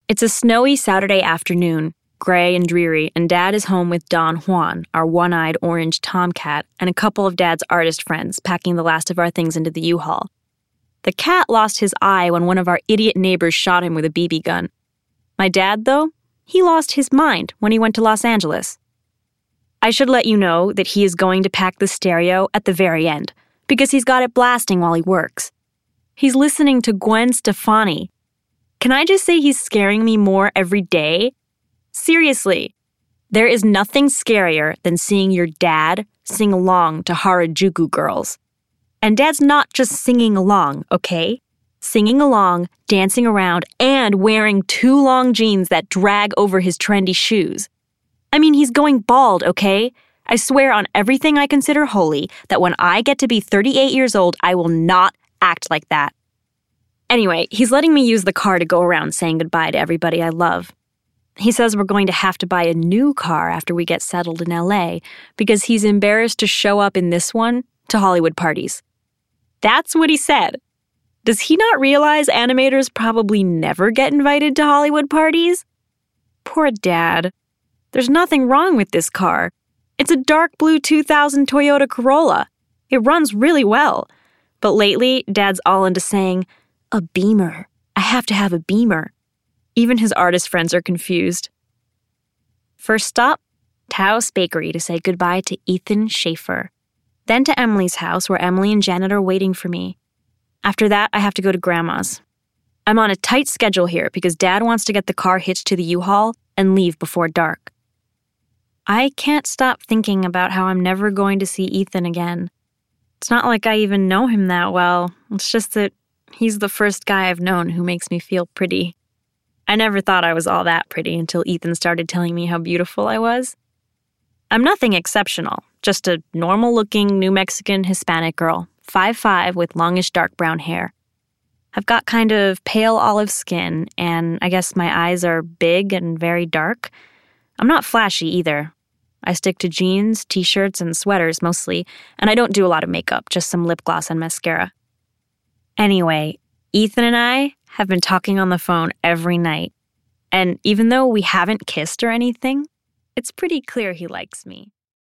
It's a snowy Saturday afternoon, gray and dreary, and Dad is home with Don Juan, our one-eyed orange tomcat, and a couple of Dad's artist friends packing the last of our things into the U-Haul. The cat lost his eye when one of our idiot neighbors shot him with a BB gun. My dad, though, he lost his mind when he went to Los Angeles. I should let you know that he is going to pack the stereo at the very end, because he's got it blasting while he works. He's listening to Gwen Stefani. Can I just say he's scaring me more every day? Seriously, there is nothing scarier than seeing your dad sing along to Harajuku Girls. And Dad's not just singing along, okay? Singing along, dancing around, and wearing 2 long jeans that drag over his trendy shoes. I mean, he's going bald, okay? I swear on everything I consider holy that when I get to be 38 years old, I will not act like that. Anyway, he's letting me use the car to go around saying goodbye to everybody I love. He says we're going to have to buy a new car after we get settled in LA because he's embarrassed to show up in this one to Hollywood parties. That's what he said. Does he not realize animators probably never get invited to Hollywood parties? Poor Dad. There's nothing wrong with this car. It's a dark blue 2000 Toyota Corolla. It runs really well. But lately, Dad's all into saying, a Beamer. I have to have a Beamer. Even his artist friends are confused. First stop, Taos Bakery to say goodbye to Ethan Schaefer. Then to Emily's house where Emily and Janet are waiting for me. After that, I have to go to Grandma's. I'm on a tight schedule here because Dad wants to get the car hitched to the U-Haul and leave before dark. I can't stop thinking about how I'm never going to see Ethan again. It's not like I even know him that well. It's just that he's the first guy I've known who makes me feel pretty. I never thought I was all that pretty until Ethan started telling me how beautiful I was. I'm nothing exceptional, just a normal-looking New Mexican Hispanic girl, 5'5" with longish dark brown hair. I've got kind of pale olive skin, and I guess my eyes are big and very dark. I'm not flashy either. I stick to jeans, t-shirts, and sweaters mostly, and I don't do a lot of makeup, just some lip gloss and mascara. Anyway, Ethan and I have been talking on the phone every night, and even though we haven't kissed or anything, it's pretty clear he likes me.